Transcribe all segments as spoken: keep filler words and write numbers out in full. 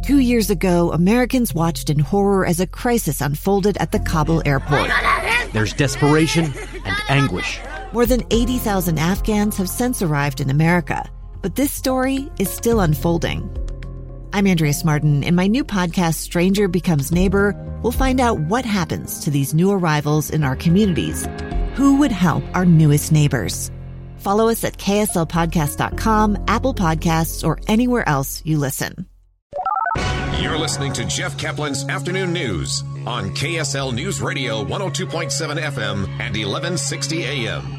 Two years ago, Americans watched in horror as a crisis unfolded at the Kabul airport. There's desperation and anguish. More than eighty thousand Afghans have since arrived in America, but this story is still unfolding. I'm Andrea Smartin. In my new podcast, Stranger Becomes Neighbor, we'll find out what happens to these new arrivals in our communities. Who would help our newest neighbors? Follow us at K S L podcast dot com, Apple Podcasts, or anywhere else you listen. You're listening to Jeff Kaplan's Afternoon News on K S L News Radio one oh two point seven F M and eleven sixty A M.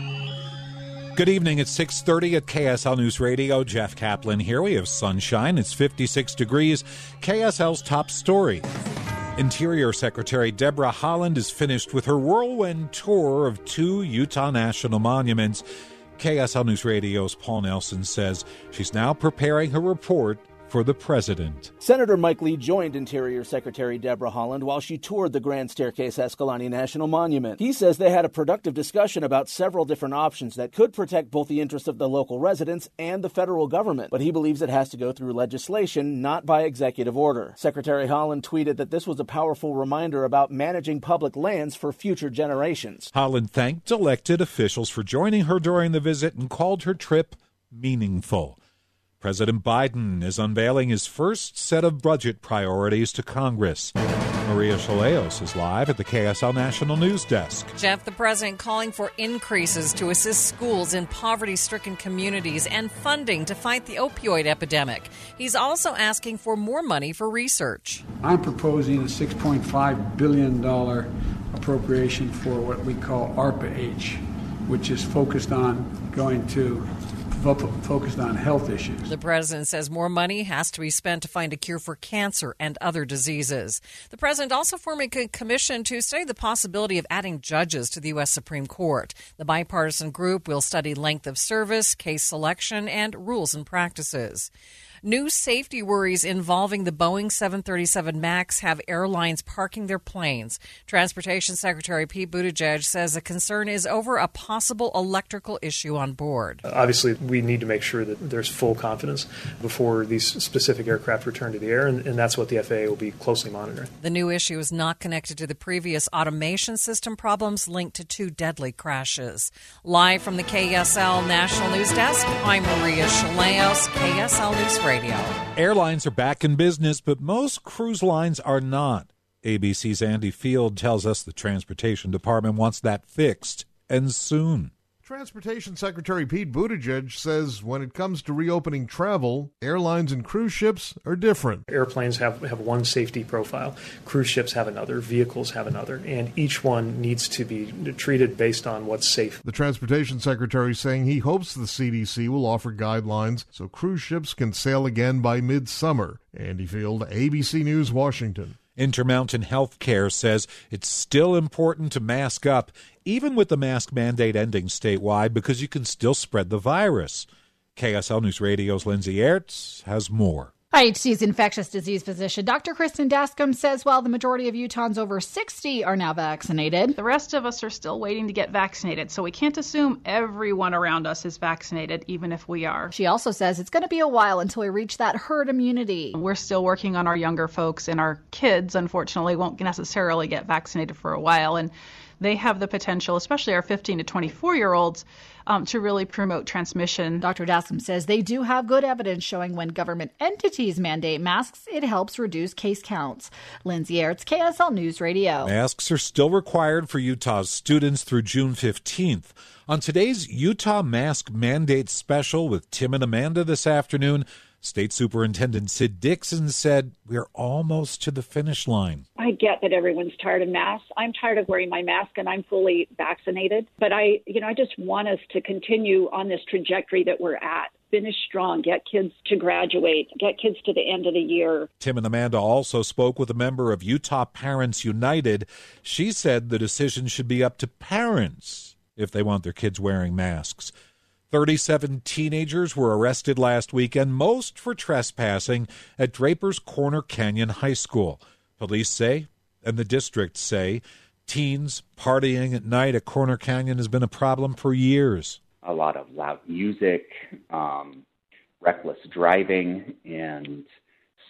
Good evening. It's six thirty at K S L News Radio. Jeff Kaplan here. We have sunshine. It's fifty-six degrees. K S L's top story. Interior Secretary Deborah Haaland is finished with her whirlwind tour of two Utah national monuments. K S L News Radio's Paul Nelson says she's now preparing her report for the president. Senator Mike Lee joined Interior Secretary Deborah Haaland while she toured the Grand Staircase Escalante National Monument. He says they had a productive discussion about several different options that could protect both the interests of the local residents and the federal government, but he believes it has to go through legislation, not by executive order. Secretary Haaland tweeted that this was a powerful reminder about managing public lands for future generations. Haaland thanked elected officials for joining her during the visit and called her trip meaningful. President Biden is unveiling his first set of budget priorities to Congress. Maria Chaleos is live at the K S L National News Desk. Jeff, the president calling for increases to assist schools in poverty-stricken communities and funding to fight the opioid epidemic. He's also asking for more money for research. I'm proposing a six point five billion dollars appropriation for what we call ARPA-H, which is focused on going to focused on health issues. The president says more money has to be spent to find a cure for cancer and other diseases. The president also forming a commission to study the possibility of adding judges to the U S Supreme Court. The bipartisan group will study length of service, case selection, and rules and practices. New safety worries involving the Boeing seven thirty-seven MAX have airlines parking their planes. Transportation Secretary Pete Buttigieg says the concern is over a possible electrical issue on board. Obviously, we need to make sure that there's full confidence before these specific aircraft return to the air, and, and that's what the F A A will be closely monitoring. The new issue is not connected to the previous automation system problems linked to two deadly crashes. Live from the K S L National News Desk, I'm Maria Chaleos, K S L News Radio. Radio. Airlines are back in business, but most cruise lines are not. A B C's Andy Field tells us the Transportation Department wants that fixed, and soon. Transportation Secretary Pete Buttigieg says when it comes to reopening travel, airlines and cruise ships are different. Airplanes have, have one safety profile. Cruise ships have another. Vehicles have another. And each one needs to be treated based on what's safe. The Transportation Secretary saying he hopes the C D C will offer guidelines so cruise ships can sail again by midsummer. Andy Field, A B C News, Washington. Intermountain Healthcare says it's still important to mask up, even with the mask mandate ending statewide, because you can still spread the virus. K S L News Radio's Lindsay Aerts has more. I H C's infectious disease physician, Doctor Kristen Dascom, says while the majority of Utahns over sixty are now vaccinated, the rest of us are still waiting to get vaccinated, so we can't assume everyone around us is vaccinated, even if we are. She also says it's going to be a while until we reach that herd immunity. We're still working on our younger folks, and our kids, unfortunately, won't necessarily get vaccinated for a while, and they have the potential, especially our fifteen to twenty-four-year-olds, um, to really promote transmission. Doctor Dascom says they do have good evidence showing when government entities mandate masks, it helps reduce case counts. Lindsay Aerts, K S L News Radio. Masks are still required for Utah's students through June fifteenth. On today's Utah Mask Mandate Special with Tim and Amanda this afternoon, State Superintendent Sid Dixon said, we're almost to the finish line. I get that everyone's tired of masks. I'm tired of wearing my mask, and I'm fully vaccinated. But I, you know, I just want us to continue on this trajectory that we're at. Finish strong, get kids to graduate, get kids to the end of the year. Tim and Amanda also spoke with a member of Utah Parents United. She said the decision should be up to parents if they want their kids wearing masks. thirty-seven teenagers were arrested last weekend, most for trespassing at Draper's Corner Canyon High School. Police say, and the district say, teens partying at night at Corner Canyon has been a problem for years. A lot of loud music, um, reckless driving, and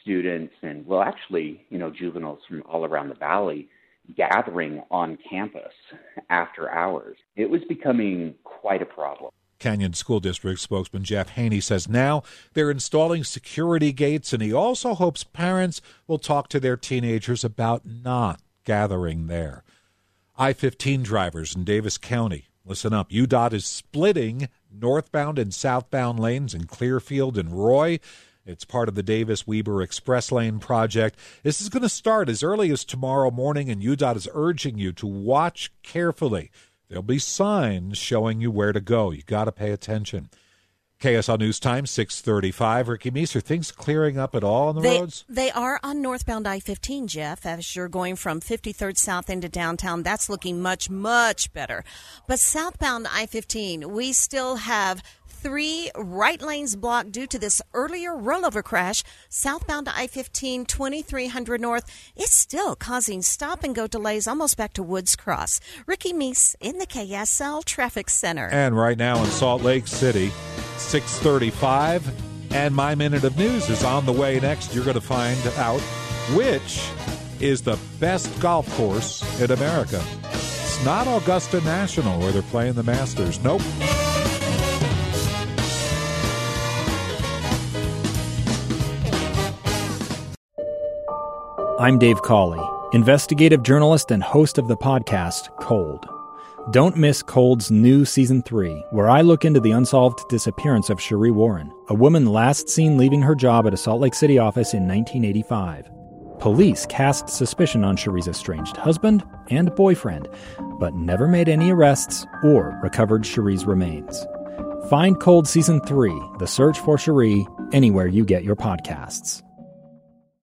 students and, well, actually, you know, juveniles from all around the valley gathering on campus after hours. It was becoming quite a problem. Canyon School District spokesman Jeff Haney says now they're installing security gates, and he also hopes parents will talk to their teenagers about not gathering there. I fifteen drivers in Davis County, listen up. U DOT is splitting northbound and southbound lanes in Clearfield and Roy. It's part of the Davis-Weber Express Lane project. This is going to start as early as tomorrow morning, and U DOT is urging you to watch carefully. There'll be signs showing you where to go. You got to pay attention. K S L News Time, six thirty-five. Ricky Meese, are things clearing up at all on the they, roads? They are on northbound I fifteen, Jeff. As you're going from fifty-third South into downtown, that's looking much, much better. But southbound I fifteen, we still have three right lanes blocked due to this earlier rollover crash. Southbound I fifteen, twenty-three hundred North, it's still causing stop-and-go delays almost back to Woods Cross. Ricky Meese in the K S L Traffic Center. And right now in Salt Lake City, six thirty-five, and My Minute of News is on the way next. You're going to find out which is the best golf course in America. It's not Augusta National where they're playing the Masters. Nope. I'm Dave Cawley, investigative journalist and host of the podcast Cold. Don't miss Cold's new Season three, where I look into the unsolved disappearance of Cherie Warren, a woman last seen leaving her job at a Salt Lake City office in nineteen eighty-five. Police cast suspicion on Cherie's estranged husband and boyfriend, but never made any arrests or recovered Cherie's remains. Find Cold Season three, The Search for Cherie, anywhere you get your podcasts.